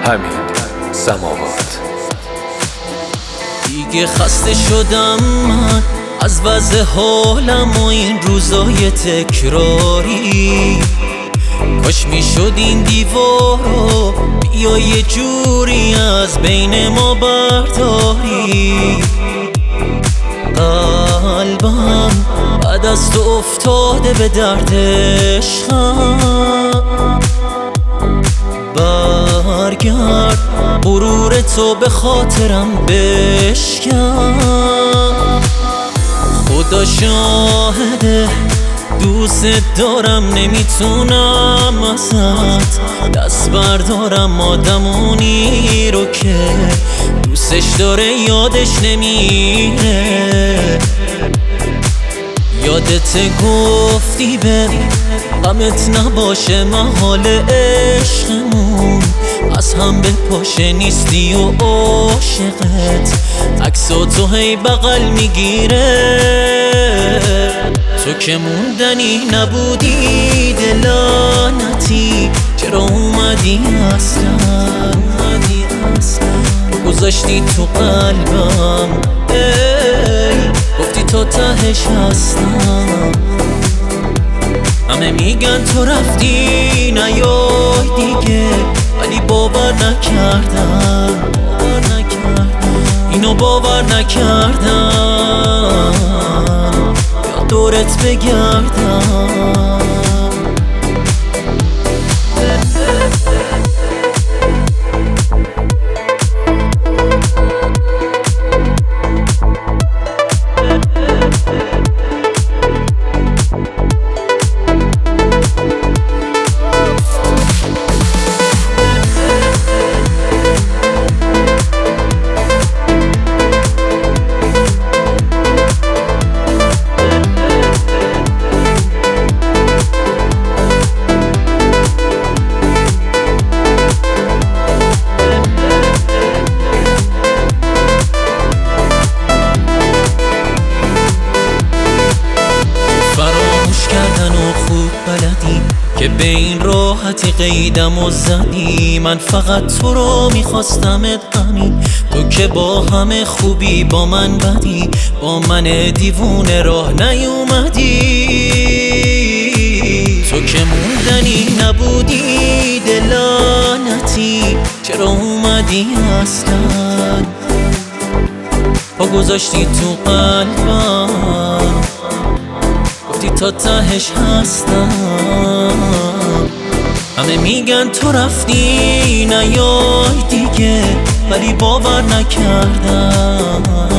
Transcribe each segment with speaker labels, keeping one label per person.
Speaker 1: همین سماوات.
Speaker 2: دیگه خسته شدم من از وضع حالم و این روزای تکراری. کاش میشد این دیوارو بیا یه جوری از بین ما برداری. قلبم بعد از تو افتاده به درد عشقم. برگرد غرور تو به خاطرم بشکن. خدا شاهده دوست دارم، نمیتونم ازت دست بردارم. آدمونی رو که دوستش داره یادش نمیره. یادت گفتی بری غمت نباشه محال عشقمون از هم به پاشه نیستی و عاشقت عکسا تو هی بغل میگیره. تو که موندنی نبودی دلانتی، چرا اومدی اصلا گذاشتی تو قلبم. گفتی تا تهش هستم. همه میگن تو رفتی نیای دیگه، ولی باور نکردم اینو باور نکردم. یا دورت بگردم. که به این راحتی قیدم و زدی. من فقط تو رو میخواستمت همین، تو که با همه خوبی با من بدی، با من دیوونه راه نیومدی. تو که موندنی نبودی دلانتی، چرا اومدی اصلا پا گذاشتی تو قلبم. گفتی تا تهش هستم. همه میگن تو رفتی نیای دیگه، ولی باور نکردم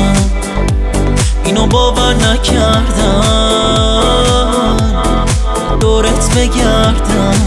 Speaker 2: اینو باور نکردم. دورت بگردم.